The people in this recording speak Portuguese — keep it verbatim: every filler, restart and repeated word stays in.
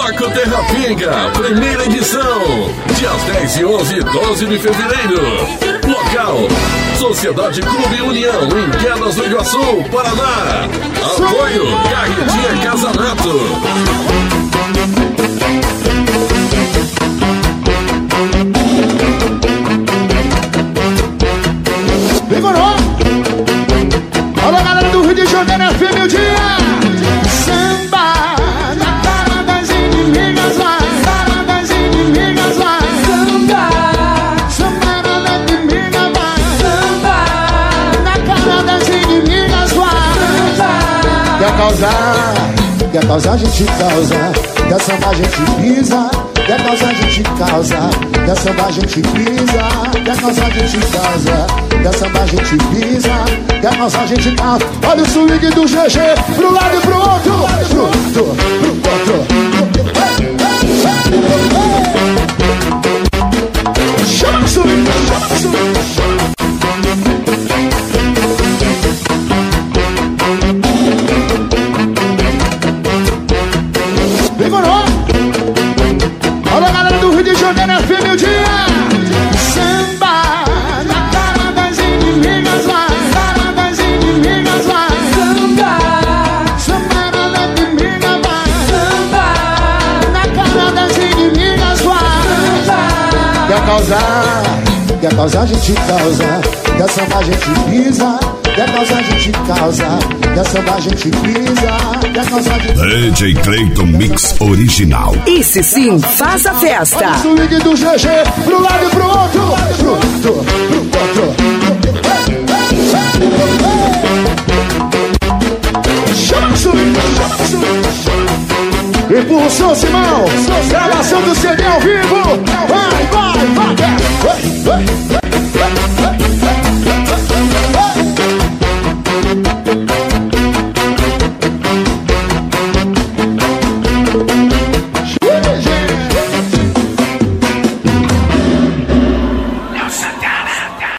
Bloco Terra Pinga, primeira edição, dias dez e onze e doze de fevereiro. Local, Sociedade Clube União, em Quedas do Iguaçu, Paraná. Apoio, Carretinha Casanato. Demorou! Alô, galera do Rio de Janeiro, F M o dia! Samba na cara das inimigas, vai! Cara das inimigas, vai! Samba! Samba na inimiga, vai! Samba! Na cara das inimigas, vai! Samba! Quer causar, quer causar, a gente causa. Quer samba, a gente pisa. Quer causar, a gente causa. Quer samba, a gente pisa. Quer causar, a gente causa. Quer samba, a gente pisa. Quer causar, a gente causa. Olha o swing do G G. Pro lado e pro outro. Pro outro, pro outro. Chama o swing, chama o swing. Demorou! Olha a galera do Rio de Janeiro, F M o dia! Samba na cara das inimigas, vai! Cara das inimigas, vai! Samba! Samba na inimiga, vai! Samba! Na cara das inimigas, vai! Samba! Quer causar, quer causar, a gente causa. Quer samba, a gente pisa. Quer causar, a gente causa. Quer samba, a gente pisa. Quer causar, a gente... D J Cleiton Mix Original. Esse sim, faz a festa. Olha o swing do G G. Pro lado e pro outro. Pro outro, pro outro. Chama o swing, chama o swing. Empurra o som, Simão. Gravação do C D ao vivo. Vai.